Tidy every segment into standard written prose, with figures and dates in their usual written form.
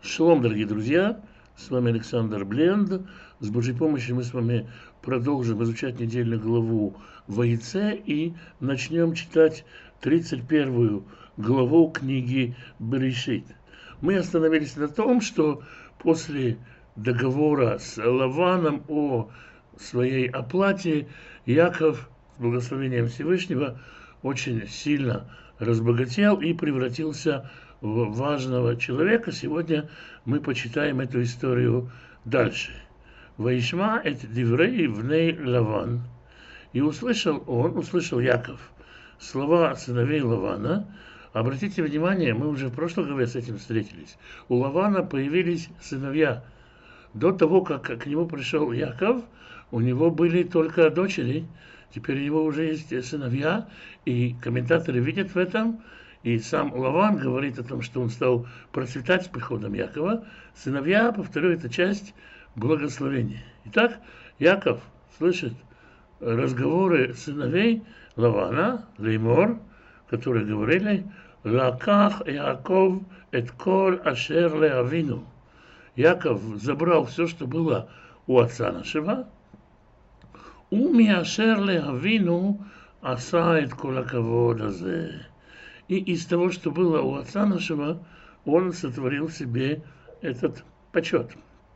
Шалом, дорогие друзья! С вами Александр Бленд. С Божьей помощью мы с вами продолжим изучать недельную главу Ваице и начнем читать 31 главу книги Берешит. Мы остановились на том, что после договора с Лаваном о своей оплате Яков с благословением Всевышнего очень сильно разбогател и превратился в важного человека. Сегодня мы почитаем эту историю дальше. «Ваишма эт диврей вней Лаван». И услышал Яков слова сыновей Лавана. Обратите внимание, мы уже в прошлой главе с этим встретились. У Лавана появились сыновья. До того, как к нему пришел Яков, у него были только дочери. Теперь у него уже есть сыновья, и комментаторы видят в этом. И сам Лаван говорит о том, что он стал процветать с приходом Якова. Сыновья, повторю, это часть благословения. Итак, Яков слышит разговоры сыновей Лавана, Леймор, которые говорили: «Лаках Яков эт коль ашер леавину». Яков забрал все, что было у отца нашего. «Уми ашер леавину аса эт кол акавод азе». И из того, что было у отца нашего, он сотворил себе этот почет.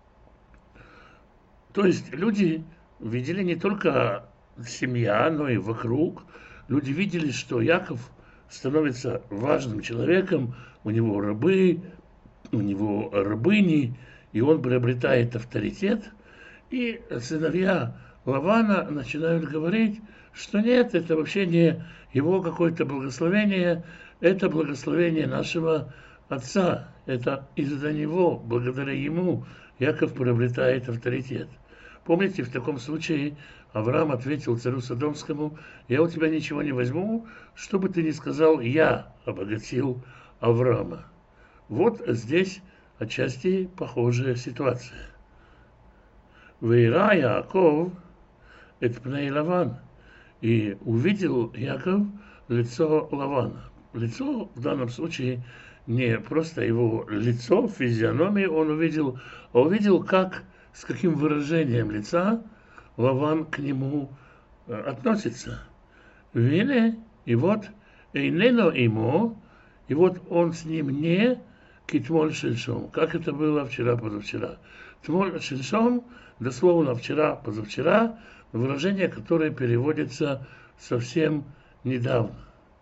То есть люди видели не только семья, но и вокруг. Люди видели, что Яков становится важным человеком, у него рабы, у него рабыни, и он приобретает авторитет. И сыновья Лавана начинают говорить, что нет, это вообще не его какое-то благословение, это благословение нашего отца. Это из-за него, благодаря ему, Яков приобретает авторитет. Помните, в таком случае Авраам ответил царю Содомскому: «Я у тебя ничего не возьму, что бы ты ни сказал, я обогатил Авраама». Вот здесь отчасти похожая ситуация. «Вейра Яаков эт пней Лаван». И увидел Яков лицо Лавана. Лицо в данном случае не просто его лицо, физиономию он увидел, а увидел, с каким выражением лица Лаван к нему относится. «Виле», и вот «эйнено имо», и вот он с ним не «китмоль шельшом», как это было вчера-позавчера. «Тмоль шельшом», дословно вчера-позавчера, выражение, которое переводится совсем недавно.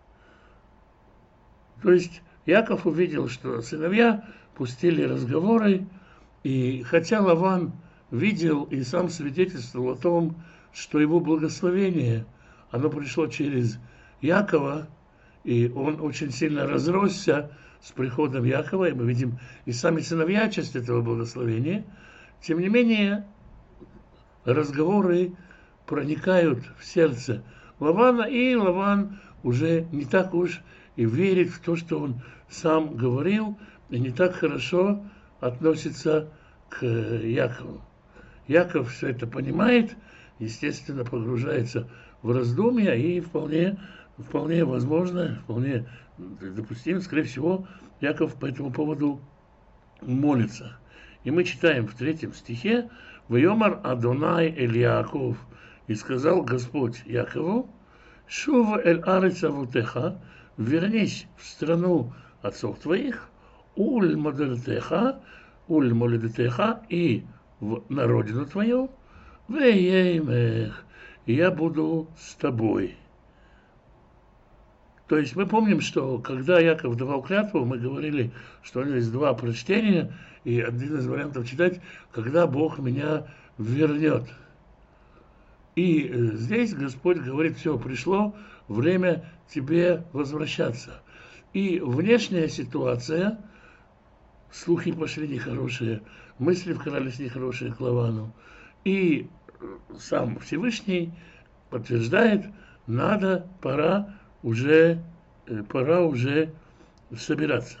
То есть Яков увидел, что сыновья пустили разговоры, и хотя Лаван видел и сам свидетельствовал о том, что его благословение, оно пришло через Якова, и он очень сильно разросся с приходом Якова, и мы видим и сами сыновья часть этого благословения, тем не менее разговоры проникают в сердце Лавана, и Лаван уже не так уж и верит в то, что он сам говорил, и не так хорошо относится к Якову. Яков все это понимает, естественно, погружается в раздумья, и вполне возможно, вполне допустимо, скорее всего, Яков по этому поводу молится. И мы читаем в 3 стихе: «Вайомар Адонай эль Яаков», и сказал Господь Якову: «Шува эль арец авутеха», вернись в страну отцов твоих, уль молодетеха, и на родину твою, веемех, и я буду с тобой. То есть мы помним, что когда Яков давал клятву, мы говорили, что у него есть 2 прочтения, и один из вариантов читать: «когда Бог меня вернет». И здесь Господь говорит: все, пришло время тебе возвращаться. И внешняя ситуация, слухи пошли нехорошие, мысли вкрались нехорошие к Лавану. И сам Всевышний подтверждает: пора уже собираться.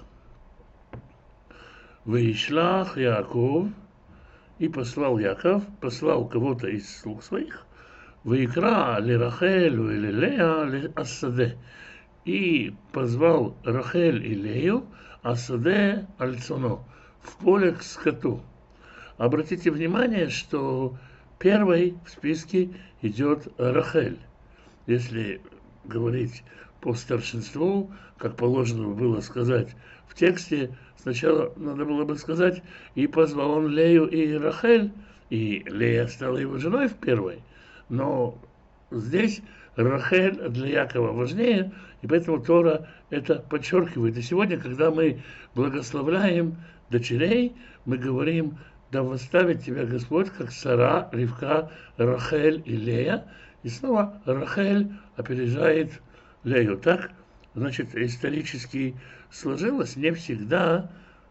«Ваишлах Яаков», и послал Яков, послал кого-то из слуг своих, «Ваикра ли Рахелю или Лея ли Ассаде», и позвал Рахель и Лею, Ассаде альцоно, в поле к скоту. Обратите внимание, что первой в списке идет Рахель. Если говорить по старшинству, как положено было сказать в тексте, сначала надо было бы сказать, и позвал он Лею и Рахель, и Лея стала его женой в первой. Но здесь Рахель для Якова важнее, и поэтому Тора это подчеркивает. И сегодня, когда мы благословляем дочерей, мы говорим: да восставит тебя Господь, как Сара, Ривка, Рахель и Лея. И снова Рахель опережает Лею. Так, значит, исторически сложилось. Не всегда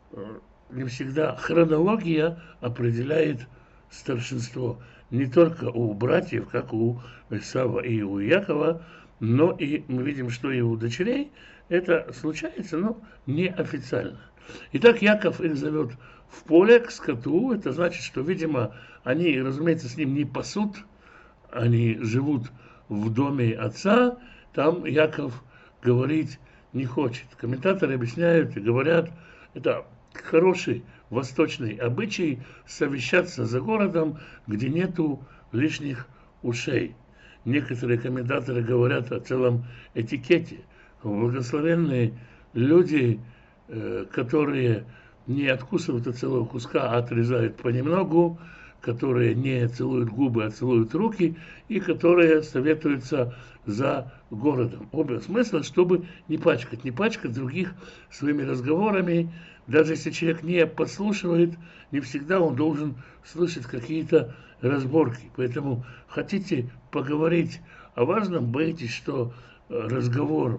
хронология определяет старшинство. Не только у братьев, как у Исава и у Якова, но и мы видим, что и у дочерей это случается, но неофициально. Итак, Яков их зовет в поле к скоту. Это значит, что, видимо, они, разумеется, с ним не пасут, они живут в доме отца, там Яков говорить не хочет. Комментаторы объясняют и говорят, это хороший восточный обычай совещаться за городом, где нету лишних ушей. Некоторые комментаторы говорят о целом этикете. Благословенные люди, которые не откусывают от целого куска, а отрезают понемногу, которые не целуют губы, а целуют руки, и которые советуются за городом. Оба смысла, чтобы не пачкать других своими разговорами. Даже если человек не подслушивает, не всегда он должен слышать какие-то разборки. Поэтому хотите поговорить о важном, боитесь, что разговор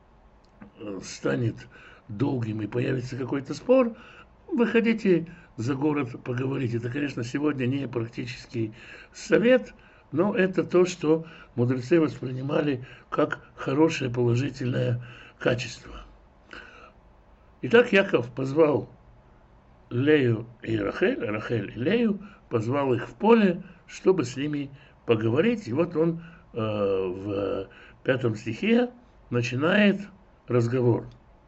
станет долгим и появится какой-то спор, выходите за город поговорить. Это, конечно, сегодня не практический совет, но это то, что мудрецы воспринимали как хорошее положительное качество. Итак, Яков позвал Лею и Рахель, Рахель и Лею, позвал их в поле, чтобы с ними поговорить. И вот он в 5 стихе начинает разговор.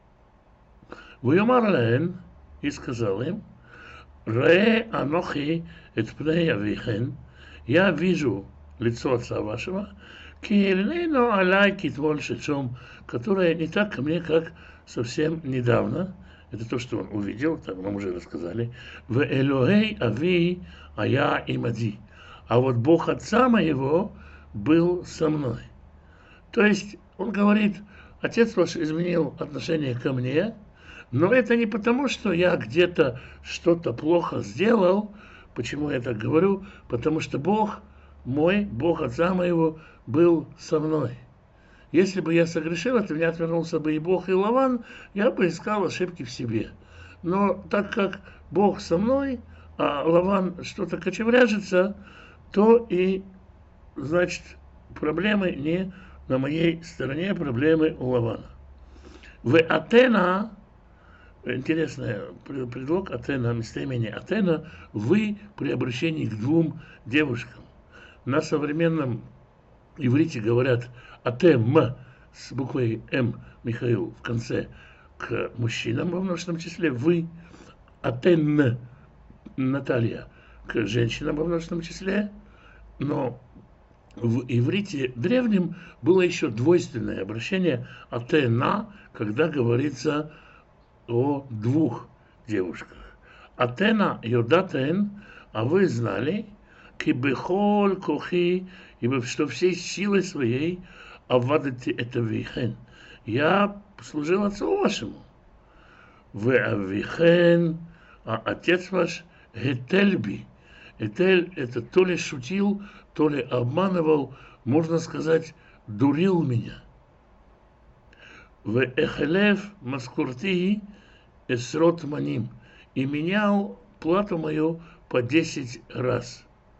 «Войомар лаэн» и сказал им: «Ре анохи эт пней авихен» я вижу лицо отца вашего, «киэльнейно алай китволь шечом», которое не так ко мне, как совсем недавно. Это то, что он увидел, так нам уже рассказали. «В Элохей ави ая имади», а вот Бог отца моего был со мной. То есть он говорит: отец ваш изменил отношение ко мне, но это не потому, что я где-то что-то плохо сделал. Почему я так говорю? Потому что Бог мой, Бог отца моего, был со мной. Если бы я согрешил, от меня отвернулся бы и Бог, и Лаван, я бы искал ошибки в себе. Но так как Бог со мной, а Лаван что-то кочевряжется, то и, значит, проблемы не на моей стороне, проблемы у Лавана. В Атена, интересный предлог Атена, местоимение Атена, вы при обращении к двум девушкам. На современном иврите говорят Атем с буквой М, Михаил, в конце, к мужчинам во множественном числе, вы, Атен, Наталья, к женщинам во множественном числе, но в иврите древнем было еще двойственное обращение Атена, когда говорится о двух девушках. Атена йодатен, а вы знали, кибехоль кохи, ибо что всей силой своей авадете это вихен. Я служил отцу вашему. Вы авихен, а отец ваш гетельби. Этель это то ли шутил, то ли обманывал, можно сказать, дурил меня. В эхелев маскурти эсрот маним, и менял плату мою по 10 раз.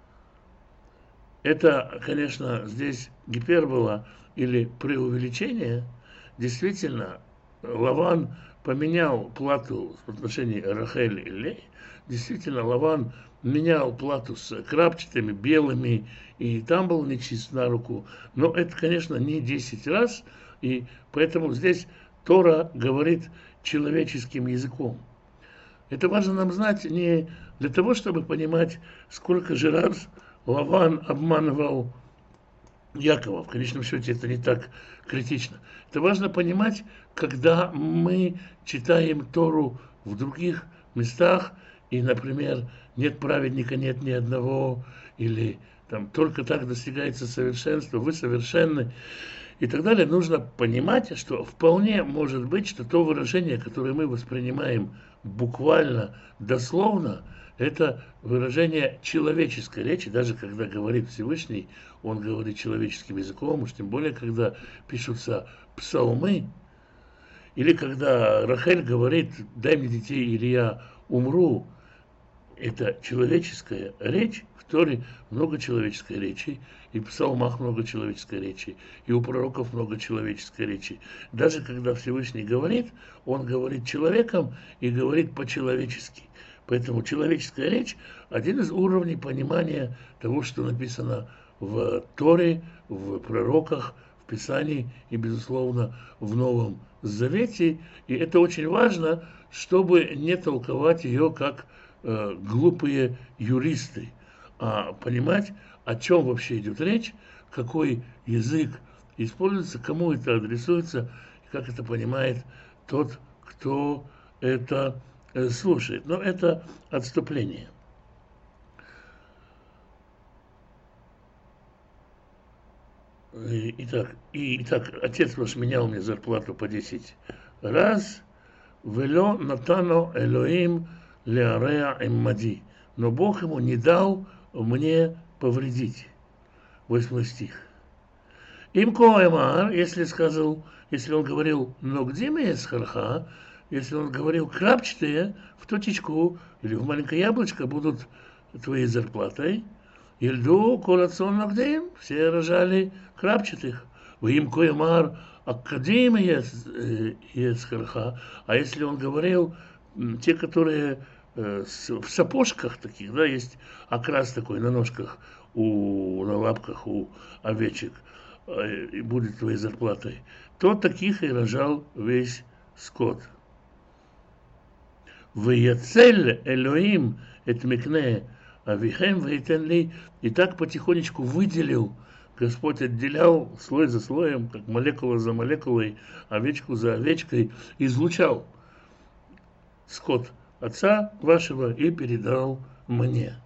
Это, конечно, здесь гипербола или преувеличение. Действительно, Лаван поменял плату в отношении Рахель и Лей. Действительно, Лаван менял плату с крапчатыми, белыми, и там был нечист на руку. Но это, конечно, не 10 раз, и поэтому здесь Тора говорит человеческим языком. Это важно нам знать не для того, чтобы понимать, сколько же раз Лаван обманывал Якова. В конечном счете это не так критично. Это важно понимать, когда мы читаем Тору в других местах, и, например, нет праведника, нет ни одного, или там только так достигается совершенство, вы совершенны, и так далее. Нужно понимать, что вполне может быть, что то выражение, которое мы воспринимаем буквально, дословно, это выражение человеческой речи. Даже когда говорит Всевышний, он говорит человеческим языком, уж тем более, когда пишутся псалмы, или когда Рахель говорит: дай мне детей, или я умру. Это человеческая речь. В Торе много человеческой речи, и в псалмах много человеческой речи, и у пророков много человеческой речи. Даже когда Всевышний говорит, он говорит человеком и говорит по-человечески. Поэтому человеческая речь – один из уровней понимания того, что написано в Торе, в пророках, в Писании и, безусловно, в Новом Завете. И это очень важно, чтобы не толковать ее как глупые юристы, а понимать, о чем вообще идет речь, какой язык используется, кому это адресуется, и как это понимает тот, кто это слушает. Но это отступление. Итак, отец ваш менял мне зарплату по 10 раз. Вело натано Элоим леареа эммади. Но Бог ему не дал мне повредить. 8 стих. Имко эмар, если он говорил ногдиме схарха, если он говорил крапчатые в точечку или в маленькое яблочко будут твоей зарплатой. Ильду колацон ногдим, все рожали крапчатых. Имко эмар акадим есхарха. А если он говорил те, которые в сапожках таких, да, есть окрас такой на ножках, на лапках у овечек, и будет твоей зарплатой, то таких и рожал весь скот. Ваяцель Элоим эт микне авихем вейтен ли. И так потихонечку выделил, Господь отделял слой за слоем, как молекула за молекулой, овечку за овечкой, излучал скот отца вашего и передал мне.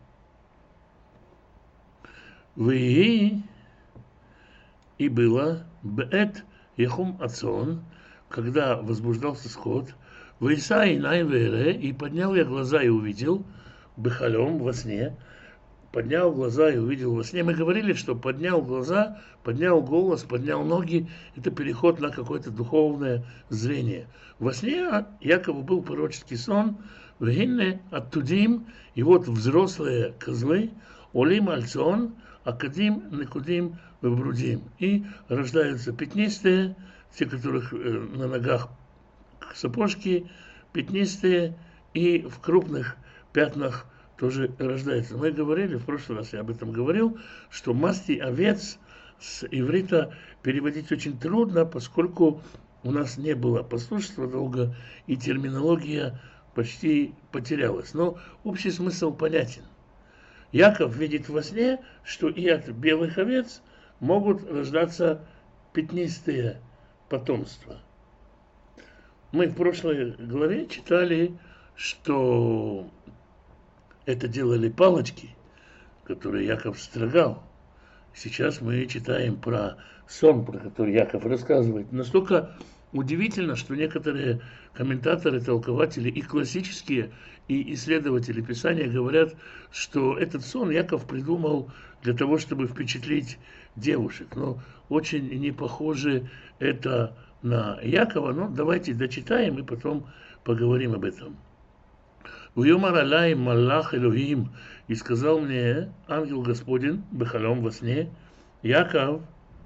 Вы и было бет ехум ацон, когда возбуждался скот, вейса и найвере, и поднял я глаза и увидел, бехалем во сне, поднял глаза и увидел во сне. Мы говорили, что поднял глаза, поднял голос, поднял ноги, это переход на какое-то духовное зрение. Во сне Якову был пророческий сон, вегинне оттудим, и вот взрослые козлы, олим альцон, акадим, некудим, выбрудим. И рождаются пятнистые, те, которых на ногах сапожки, пятнистые, и в крупных пятнах тоже рождается. Мы говорили, в прошлый раз я об этом говорил, что масти овец с иврита переводить очень трудно, поскольку у нас не было послушства долго, и терминология почти потерялась. Но общий смысл понятен. Яков видит во сне, что и от белых овец могут рождаться пятнистые потомства. Мы в прошлой главе читали, что это делали палочки, которые Яков строгал. Сейчас мы читаем про сон, про который Яков рассказывает. Настолько удивительно, что некоторые комментаторы, толкователи и классические, и исследователи Писания говорят, что этот сон Яков придумал для того, чтобы впечатлить девушек. Но очень не похоже это на Якова. Но давайте дочитаем и потом поговорим об этом. «Уйомар алай маллах Элохим», и сказал мне ангел Господень бехалом во сне, Яков,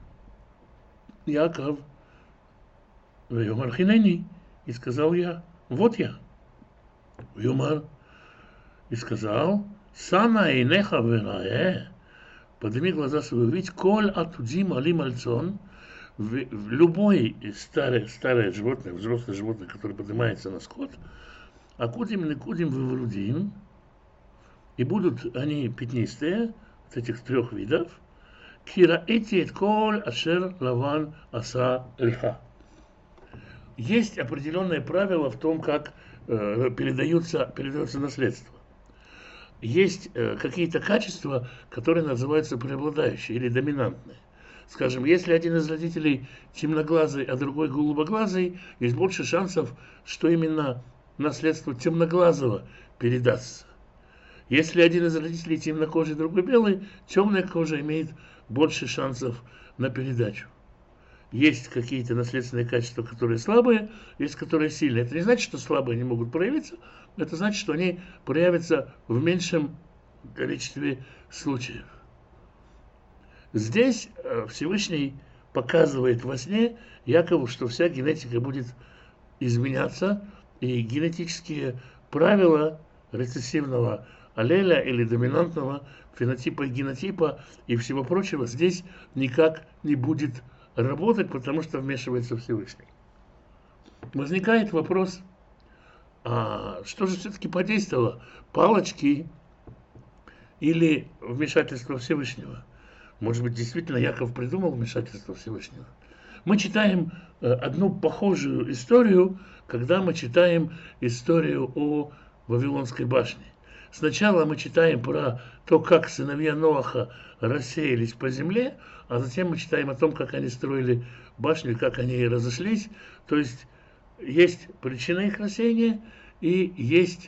«Уйомар хинени», и сказал я, вот я. «Уйомар», и сказал, «Сана инеха верае», подними глаза свои, увидь, коль атудим алим альцон, любой старое животное, взрослое животное, которое поднимается на скот, Акудим, Никудим, Выврудим, и будут они пятнистые, от этих трех видов, Кира эти коль ашер лаван аса льха. Есть определенное правило в том, как передается наследство. Есть какие-то качества, которые называются преобладающие или доминантные. Скажем, если один из родителей темноглазый, а другой голубоглазый, есть больше шансов, что именно наследство темноглазого передастся. Если один из родителей темнокожий, другой белый, темная кожа имеет больше шансов на передачу. Есть какие-то наследственные качества, которые слабые, есть которые сильные. Это не значит, что слабые не могут проявиться, это значит, что они проявятся в меньшем количестве случаев. Здесь Всевышний показывает во сне Якову, что вся генетика будет изменяться, и генетические правила рецессивного аллеля или доминантного фенотипа и генотипа и всего прочего здесь никак не будет работать, потому что вмешивается Всевышний. Возникает вопрос, а что же все-таки подействовало? Палочки или вмешательство Всевышнего? Может быть, действительно Яков придумал вмешательство Всевышнего? Мы читаем одну похожую историю, когда мы читаем историю о Вавилонской башне. Сначала мы читаем про то, как сыновья Ноаха рассеялись по земле, а затем мы читаем о том, как они строили башню, как они разошлись. То есть есть причина их рассеяния и есть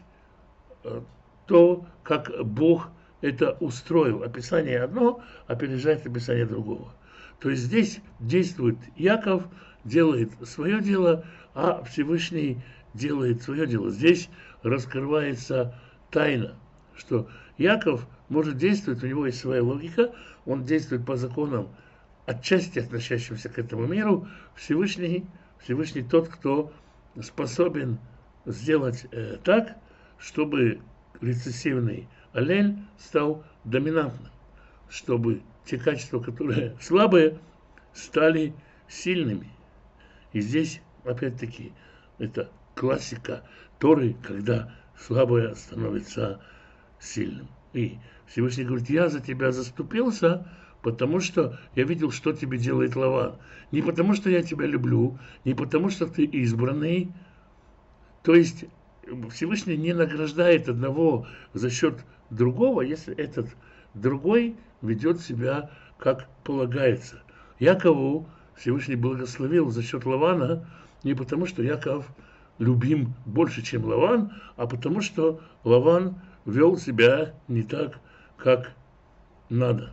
то, как Бог это устроил. Описание одно опережает описание другого. То есть здесь действует Яков, делает свое дело, а Всевышний делает свое дело. Здесь раскрывается тайна, что Яков может действовать, у него есть своя логика, он действует по законам, отчасти относящимся к этому миру. Всевышний тот, кто способен сделать так, чтобы рецессивный аллель стал доминантным, чтобы те качества, которые слабые, стали сильными. И здесь, опять-таки, это классика Торы, когда слабое становится сильным. И Всевышний говорит, я за тебя заступился, потому что я видел, что тебе делает Лаван. Не потому, что я тебя люблю, не потому, что ты избранный. То есть Всевышний не награждает одного за счет другого, если этот другой ведет себя как полагается. Якову Всевышний благословил за счет Лавана не потому, что Яков любим больше, чем Лаван, а потому что Лаван вел себя не так, как надо.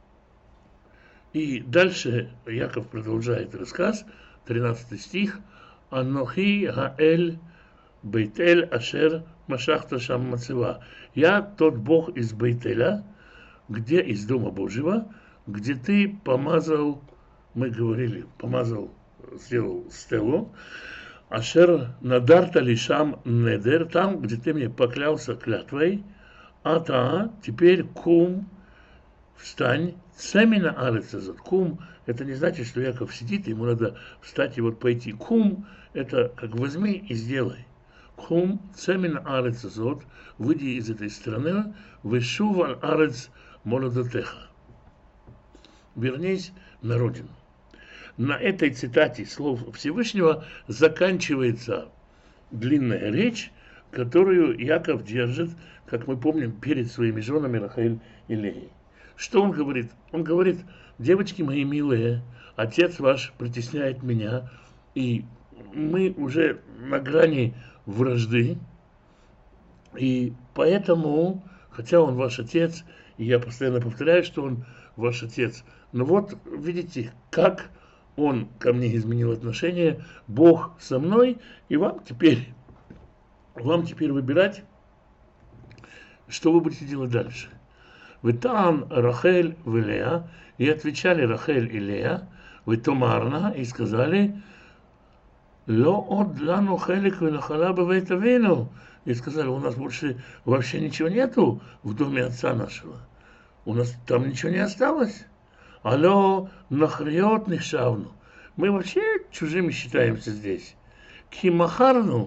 И дальше Яков продолжает рассказ, 13 стих. «Анохи хаэль бейтель ашер машахта шам мацева». «Я тот Бог из Бейтеля, где из Дома Божьего, где ты помазал, мы говорили, помазал, сделал стелу, ашер надарта лишам недер, там, где ты мне поклялся клятвой, ата, теперь кум, встань, цемина арецазот». Кум, это не значит, что Яков сидит, ему надо встать и вот пойти. Кум, это как возьми и сделай. Кум, цемина арецазот, выйди из этой страны, вешувал арец молодотеха. Вернись на родину. На этой цитате слов Всевышнего заканчивается длинная речь, которую Яков держит, как мы помним, перед своими женами Рахель и Леей. Что он говорит? Он говорит, девочки мои милые, отец ваш притесняет меня, и мы уже на грани вражды, и поэтому, хотя он ваш отец, и я постоянно повторяю, что он ваш отец, но вот видите, как он ко мне изменил отношение, Бог со мной, и вам теперь выбирать, что вы будете делать дальше. Витан Рахель в Лея, и отвечали Рахель и Лея, витомарна, и сказали, ло от лану хелик венахала бевейт авину, и сказали, у нас больше вообще ничего нету в доме отца нашего, у нас там ничего не осталось. Алло, нахриот нишавну, мы вообще чужими считаемся здесь. Кимахарну,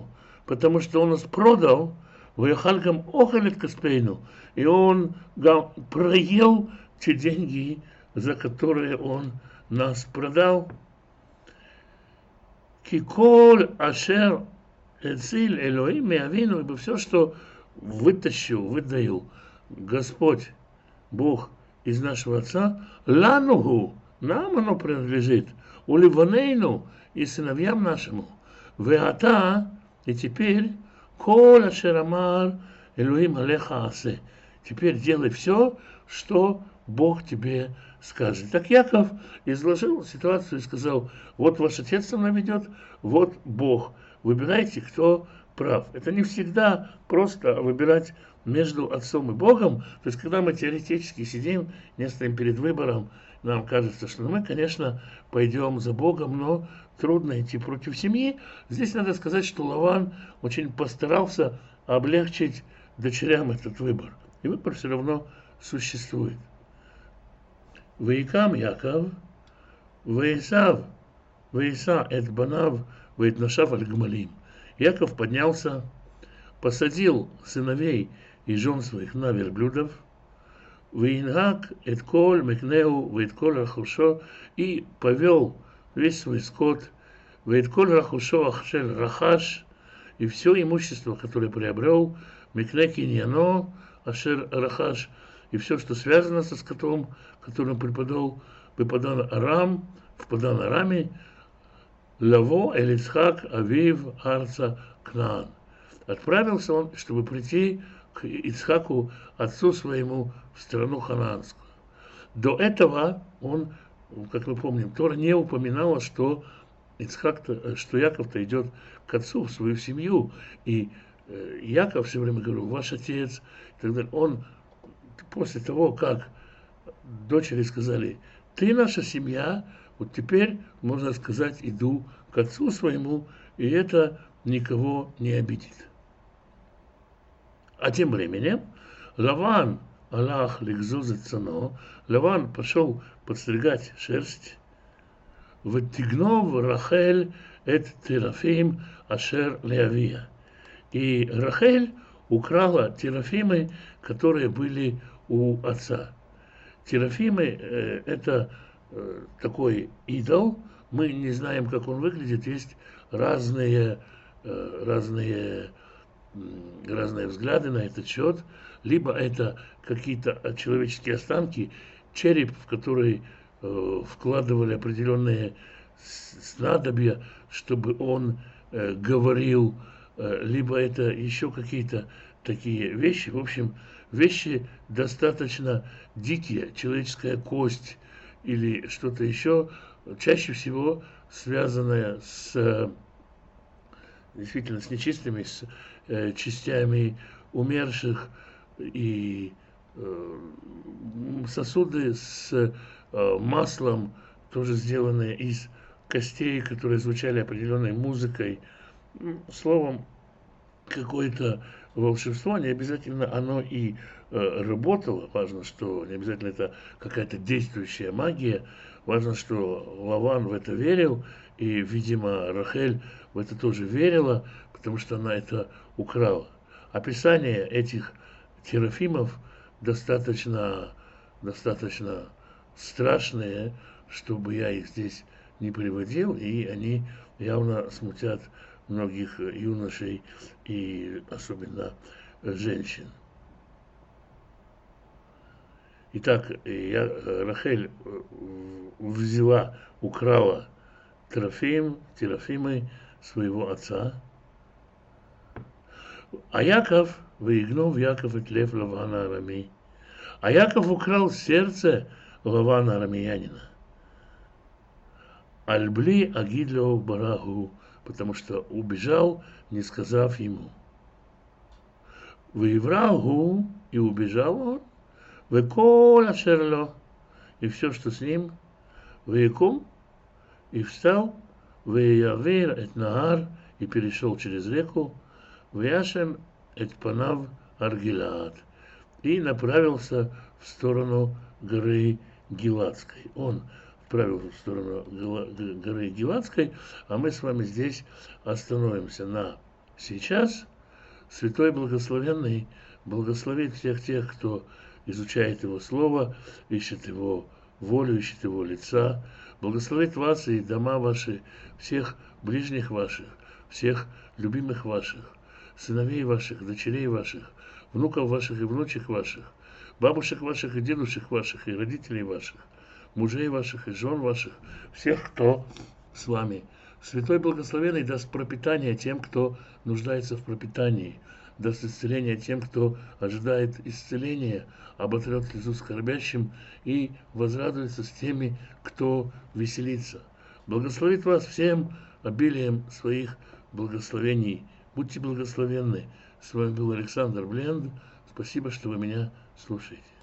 потому что он нас продал, Ваяхалькам охалит Каспейну, и он проел те деньги, за которые он нас продал. Киколь ашер эциль Элоим Миавину, ибо все, что вытащил, выдаю Господь, Бог из нашего Отца, ланугу, нам оно принадлежит, у Ливанейну и сыновьям нашему. Веата, и теперь, кол ашер амар Элоим алеха асе. Теперь делай все, что Бог тебе скажет. Так Яков изложил ситуацию и сказал: вот ваш отец со мной ведет, вот Бог. Выбирайте, кто прав. Это не всегда просто выбирать между отцом и Богом. То есть, когда мы теоретически сидим, не стоим перед выбором, нам кажется, что мы, конечно, пойдем за Богом, но трудно идти против семьи. Здесь надо сказать, что Лаван очень постарался облегчить дочерям этот выбор. И выбор все равно существует. Ваикам Яков, Ваисав, Ваиса эт банав, Ваитнашав аль-Гмалим. Яков поднялся, посадил сыновей и жен своих на верблюдов, Ваингак эт коль мекнеу, Ваит коль рахушо, и повел весь свой скот, Ваит коль рахушо ахшель рахаш, и все имущество, которое приобрел, мекне киньяно, ашер рахаш, и все, что связано со скотом, которым преподал Арам, в Падан Араме, Лаво Элицхак Авив Арца Кнаан. Отправился он, чтобы прийти к Ицхаку, отцу своему, в страну ханаанскую. До этого он, как мы помним, Тора не упоминала, что что Яков-то идет к отцу, в свою семью. И Яков все время говорил: ваш отец, и так далее. Он после того, как дочери сказали: ты наша семья, вот теперь, можно сказать, иду к отцу своему, и это никого не обидит. А тем временем Лаван Аллах ликзузет цано, Лаван пошел подстригать шерсть, ватигнов Рахель эт терафим ашер леавия. И Рахель украла терафимы, которые были у отца. Терафимы – это такой идол, мы не знаем, как он выглядит, есть разные взгляды на этот счет. Либо это какие-то человеческие останки, череп, в который вкладывали определенные снадобья, чтобы он говорил, либо это еще какие-то такие вещи. В общем, вещи достаточно дикие, человеческая кость или что-то еще, чаще всего связанное действительно с нечистыми, с частями умерших, и сосуды с маслом, тоже сделанные из костей, которые звучали определенной музыкой. Словом, какое-то волшебство, не обязательно оно и работало. Важно, что не обязательно это какая-то действующая магия. Важно, что Лаван в это верил, и, видимо, Рахель в это тоже верила, потому что она это украла. Описание этих терафимов достаточно страшные, чтобы я их здесь не приводил, и они явно смутят многих юношей и особенно женщин. Итак, Рахель украла терафимы своего отца. А Яков, выигнув Яков от лев Лавана Арами. А Яков украл сердце Лавана Арамеянина. Альбли агидло барагу, потому что убежал, не сказав ему. Выеврагу, и убежал он, векола шерло, и все, что с ним, векум, и встал, веявир эт наар, и перешел через реку, вяшем эт панав Аргилаад, и направился в сторону горы Гиладской. Он отправился в сторону горы Гиладской, а мы с вами здесь остановимся на сейчас Святой Благословенный благословит всех тех, кто изучает Его Слово, ищет Его волю, ищет Его лица, благословит вас и дома ваши, всех ближних ваших, всех любимых ваших, сыновей ваших, дочерей ваших, внуков ваших и внучек ваших, бабушек ваших и дедушек ваших, и родителей ваших, мужей ваших и жен ваших, всех, кто с вами. Святой Благословенный даст пропитание тем, кто нуждается в пропитании, даст исцеление тем, кто ожидает исцеления, оботрет слезу скорбящим и возрадуется с теми, кто веселится. Благословит вас всем обилием своих благословений. Будьте благословенны. С вами был Александр Бленд. Спасибо, что вы меня слушаете.